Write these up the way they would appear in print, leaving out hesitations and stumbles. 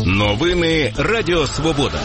Новини Радіо Свобода.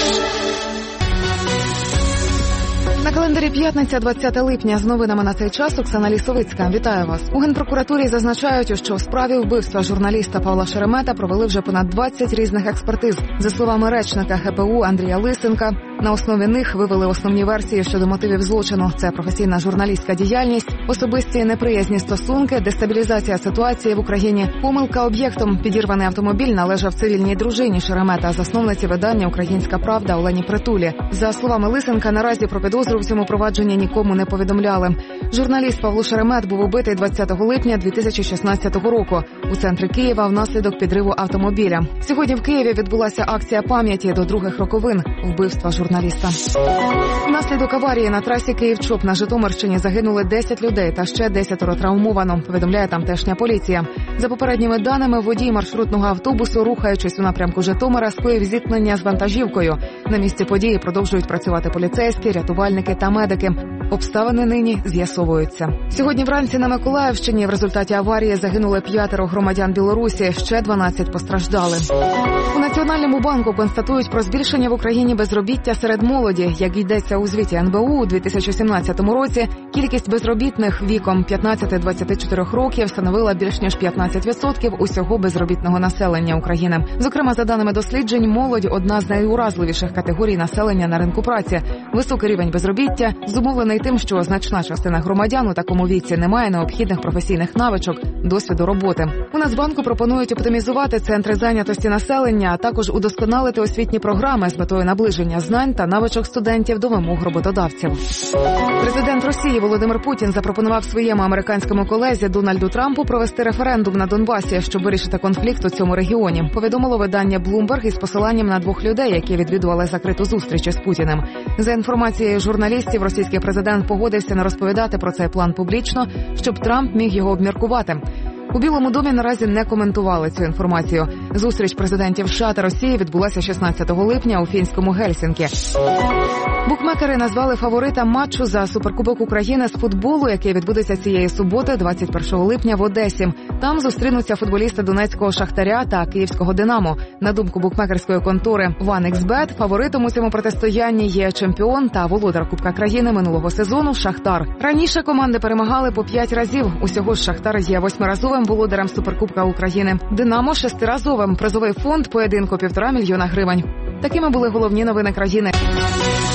На календарі п'ятниця, 20 липня. З новинами на цей час Оксана Лісовицька. Вітаю вас. У Генпрокуратурі зазначають, що в справі вбивства журналіста Павла Шеремета провели вже понад 20 різних експертиз. За словами речника ГПУ Андрія Лисенка, на основі них вивели основні версії щодо мотивів злочину. Це професійна журналістська діяльність, особисті неприязні стосунки, дестабілізація ситуації в Україні, помилка об'єктом. Підірваний автомобіль належав цивільній дружині Шеремета, засновниці видання «Українська правда» Олені Притулі. За словами Лисенка, наразі про підозру в цьому провадженні нікому не повідомляли. Журналіст Павло Шеремет був убитий 20 липня 2016 року у центрі Києва внаслідок підриву автомобіля. Сьогодні в Києві відбулася акція пам'яті до других роковин вбивства журналіста. Внаслідок аварії на трасі Київ-Чоп на Житомирщині загинули 10 людей та ще 10 травмовано, повідомляє тамтешня поліція. За попередніми даними, водій маршрутного автобусу, рухаючись у напрямку Житомира, скоїв зіткнення з вантажівкою. На місці події продовжують працювати поліцейські, рятувальники та медики. Обставини нині з'ясовуються. Сьогодні вранці на Миколаївщині в результаті аварії загинули 5 громадян Білорусі, ще 12 постраждали. У Національному банку констатують про збільшення в Україні безробіття серед молоді. Як йдеться у звіті НБУ, у 2017 році кількість безробітних віком 15-24 років становила більш ніж 15% усього безробітного населення України. Зокрема, за даними досліджень, молодь – одна з найуразливіших категорій населення на ринку праці. Високий рівень безробіття зумовлений тим, що значна частина громадян у такому віці не має необхідних професійних навичок, досвіду роботи. У Нацбанку пропонують оптимізувати центри зайнятості населення, а також удосконалити освітні програми з метою наближення знань та навичок студентів до вимог роботодавців. Президент Росії Володимир Путін запропонував своєму американському колезі Дональду Трампу провести референдум на Донбасі, щоб вирішити конфлікт у цьому регіоні. Повідомило видання Bloomberg із посиланням на 2 людей, які відвідували закриту зустріч із Путіним. За інформацією журналістів, російський президент погодився не розповідати про цей план публічно, щоб Трамп міг його обміркувати. У Білому домі наразі не коментували цю інформацію. Зустріч президентів США та Росії відбулася 16 липня у фінському Гельсінкі. Букмекери назвали фаворитом матчу за Суперкубок України з футболу, який відбудеться цієї суботи, 21 липня в Одесі. Там зустрінуться футболісти Донецького Шахтаря та Київського Динамо. На думку букмекерської контори OneXBet, фаворитом у цьому протистоянні є чемпіон та володар Кубка країни минулого сезону Шахтар. Раніше команди перемагали по 5 разів. Усього ж Шахтар є 8-разовим володарем Суперкубка України. Динамо – 6-разовим. Призовий фонд поєдинку – 1,5 мільйона гривень. Такими були головні новини країни.